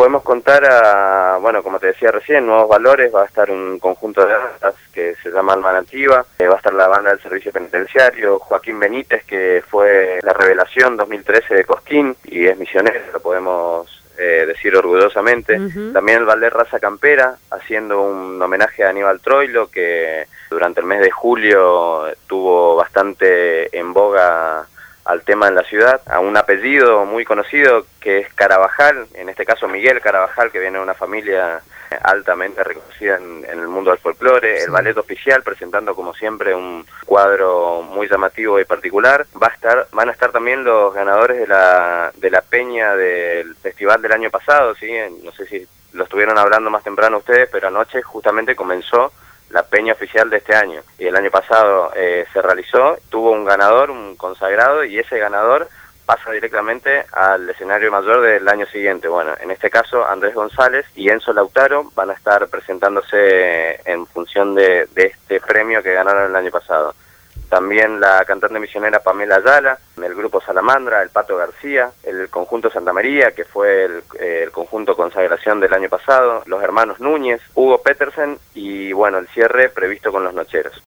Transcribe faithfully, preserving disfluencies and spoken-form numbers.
podemos contar a, bueno, como te decía recién, Nuevos Valores, va a estar un conjunto de bandas que se llama Alma Nativa, eh, va a estar la banda del Servicio Penitenciario, Joaquín Benítez, que fue la revelación dos mil trece de Cosquín y es misionero, lo podemos eh, decir orgullosamente. Uh-huh. También el Ballet Raza Campera, haciendo un homenaje a Aníbal Troilo, que durante el mes de julio tuvo bastante en boga al tema en la ciudad, a un apellido muy conocido que es Carabajal, en este caso Miguel Carabajal, que viene de una familia altamente reconocida en, en el mundo del folclore. Sí. El ballet oficial presentando como siempre un cuadro muy llamativo y particular. Va a estar, van a estar también los ganadores de la de la peña del festival del año pasado, sí, no sé si lo estuvieron hablando más temprano ustedes, pero anoche justamente comenzó la peña oficial de este año, y el año pasado eh, se realizó, tuvo un ganador, un consagrado, y ese ganador pasa directamente al escenario mayor del año siguiente. Bueno, en este caso Andrés González y Enzo Lautaro van a estar presentándose en función de, de este premio que ganaron el año pasado. También la cantante misionera Pamela Ayala, el grupo Salamandra, el Pato García, el conjunto Santa María, que fue el, el conjunto consagración del año pasado, los hermanos Núñez, Hugo Petersen y bueno, el cierre previsto con los Nocheros.